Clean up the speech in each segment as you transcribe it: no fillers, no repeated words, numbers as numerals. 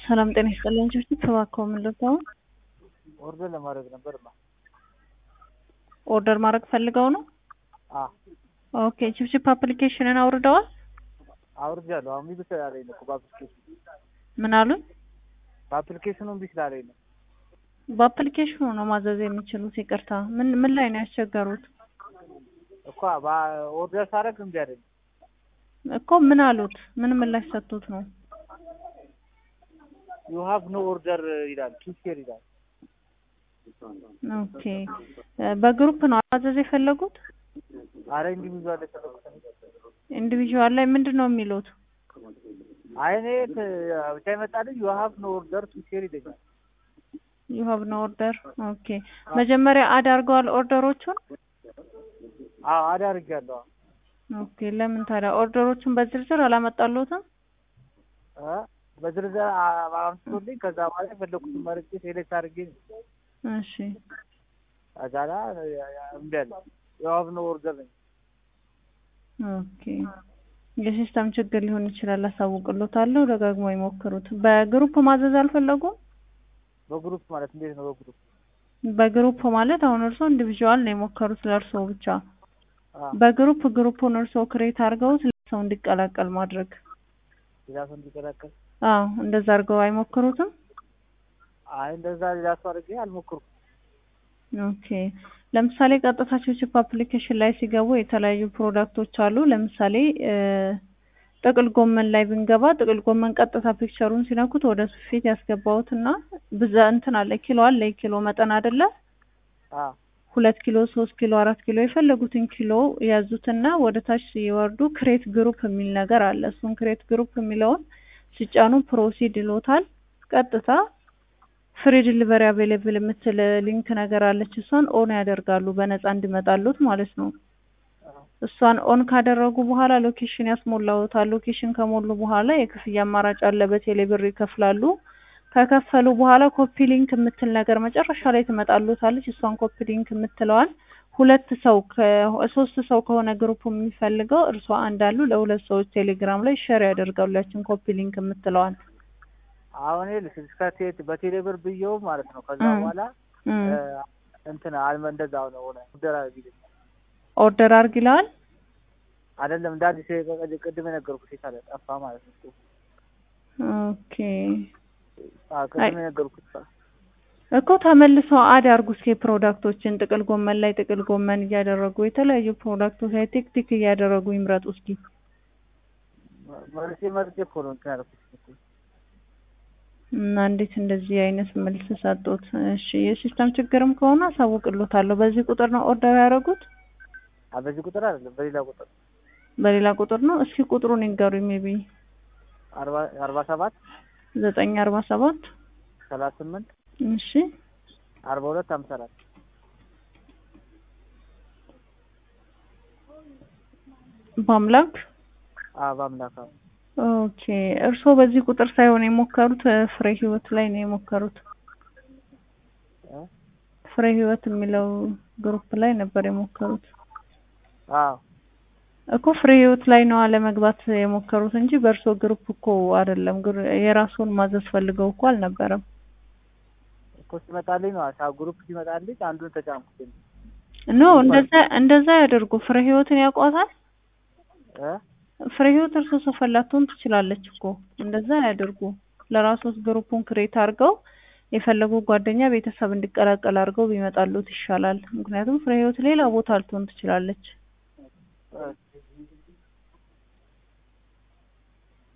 ሰላም ጤና ይስጥልኝ። ተባከው ምን ልታው ኦርደር ለማድረግ ነበርማ። ኦርደር ማድረግ ፈልገው ነው? ኦኬ ቺፕቺፕ አፕሊኬሽንን አውርደዋል? አውርጃለሁ። አሁን ቢስ ያለኝ ነው በአፕሊኬሽኑ። ምን አሉ? በአፕሊኬሽኑ ቢስ ያለኝ ነው። በአፕሊኬሽኑ ነው ማዘዝ የሚችሉት። ይቅርታ ምን ላይ ነው ያስቸገሩት? እኮ ኦርደር ሳደርግ እምቢ አለኝ እኮ። ምን አሉት? ምን ምላሽ ሰጡት ነው? you have no order ይላል። ኪስር ይላል። ኦኬ በግሩፕ ነው ማዘዝ የፈለጉት? አረ ኢንዲቪጁዋል ተፈለኩት። ኢንዲቪጁዋል ላይ ምንድነው የሚሉት? አይኔ ብቻ ይመጣልኝ you have no order ኪስር ይላል። you have no order ኦኬ። መጀመሪያ አድ አድርገዋል ኦርደሮቹን? አድ አድርጋለሁ። ኦኬ ለምን ታዲያ ኦርደሮቹን በዝርዝር አላመጣሉትም? በዝርዝር አምጥቶልኝ ከዛ በኋላ የፈለኩትን መርጬ ሴሌክት አድርጌ እሺ አዛላ እምቢ አለ። you have no order ነኝ። ኦኬ የሲስተም ችግር ሊሆን ይችላል። አሳውቅሎታለሁ። ደጋግሞ ይሞክሩት። በግሩፕ ማዘዝ አልፈለጉም? በግሩፕ ማለት እንዴት ነው? በግሩፕ ማለት አሁን እርሶ ኢንዲቪጁዋል ነው የሞከሩት ለእርሶ ብቻ። በግሩፑን እርሶ ክሬት አድርገው ሰው እንዲቀላቀል ማድረግ። ሌላ ሰው እንዲቀላቀል? እንደዛ አድርገው አይሞክሩትም? አይ እንደዛ ሌላ ሰው አድርጌ አልሞክሩም። ኦኬ ለምሳሌ ቀጥታ ቺፕቺፕ አፕሊኬሽን ላይ ሲገቡ የተለያዩ ፕሮዳክቶች አሉ። ለምሳሌ ጥቅል ጎመን ላይ ብንገባ ጥቅል ጎመን ቀጥታ ፒክቸሩን ሲነኩት ወደ ፊት ያስገባውትና ብዛ እንትን አለ ኪሎ አለ ኪሎ መጠን አይደለ? 2 ኪሎ 3 ኪሎ 4 ኪሎ የፈለጉትን ኪሎ ያዙትና ወደ ታች ሲወርዱ ክሬት ግሩፕ የሚል ነገር አለ። እሱን ክሬት ግሩፕ የሚለውን ሲጫኑ ፕሮሲድ ይሎታል። ቀጥታ ፍሪ ዲሊቨሪ አቬሌብል የምትል ሊንክ ነገር አለች። እሷን ኦን ያደርጋሉ በነፃ እንዲመጣሉት ማለት ነው። እሷን ኦን ካደረጉ በኋላ ሎኬሽን ያስሞላውታል። ሎኬሽን ከሞሉ በኋላ የክፍያ አማራጭ አለ። በቴሌብር ይከፍላሉ። ከከፈሉ በኋላ ኮፒ ሊንክ የምትል ነገር መጨረሻ ላይ ትመጣሉታለች። እሷን ኮፒ ሊንክ የምትለዋል 3 ሰው ከሆነ ግሩፕ የሚፈልገው እርሷ አንዳሉ ለሁለት ሰዎች ቴሌግራም ላይ ሼር ያደርጋሉ ያችን ኮፒ ሊንክ የምትለዋል። አሁን ስካቴት በቴሌብር ብየው ማለት ነው። ከዛ በኋላ እንትና አልመ እንደዛው ነው ሆነ ኦርደር አድርግ ይላል አይደለም። እንዳዲስ ቅድም የነገርኩት ይታለ ጠፋ ማለት ነው። ኦኬ ቅድም የነገርኩት እኮ ተመልሶ አድ አድርጉ እስኪ ፕሮዳክቶችን ጥቅል ጎመን ላይ ጥቅል ጎመን እያደረጉ የተለያዩ ፕሮዳክቶች ላይ ቲክ እያደረጉ ይምረጡ እስኪ። መርጬ ፎሎን ካርኩት እና እንዴት እንደዚህ አይነት መልስ ሰጡት? እሺ የሲስተም ችግርም ከሆነ አሳውቅሎታለሁ። በዚህ ቁጥር ነው ኦርደር ያደረጉት? በዚህ ቁጥር አይደለም በሌላ ቁጥር ነው። እስኪ ቁጥሩን ይንገሩኝ። ሜቢ 47 947 38 እሺ 42 54 በአምላክ በአምላክ። ኦኬ እርሶ በዚህ ቁጥር ሳይሆን የሞከሩት ፍሬ ህይወት ላይ ነው የሞከሩት? ፍሬ ህይወት የሚለው ግሩፕ ላይ ነበር የሞከሩት? እኮ ፍሬ ህይወት ላይ ነው አለመግባት የሞከሩት እንጂ በእርሶ ግሩፕ እኮ አይደለም። የራስዎን ማዘዝ ፈልገው እኮ አልነበረም እኮ። ሲመጣልኝ ነው ግሩፕ ሲመጣልኝ አንዱን ተጫንኩት። እንደዛ ያደርጉ። ፍሬ ህይወትን ያውቋታል? ፍሬ ህይወት እርሶ ሰፈላቱን ትችላለች እኮ። እንደዛ ያደርጉ። ለራስዎት ግሩፑን ክሬት አድርገው የፈለጉ ጓደኛ ቤተሰብ እንዲቀላቀል አድርገው ቢመጣሉት ይሻላል። ምክንያቱም ፍሬ ህይወት ሌላ ቦታ ልትሆን ትችላለች።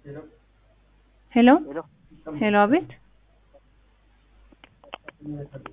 ሄሎ አቤት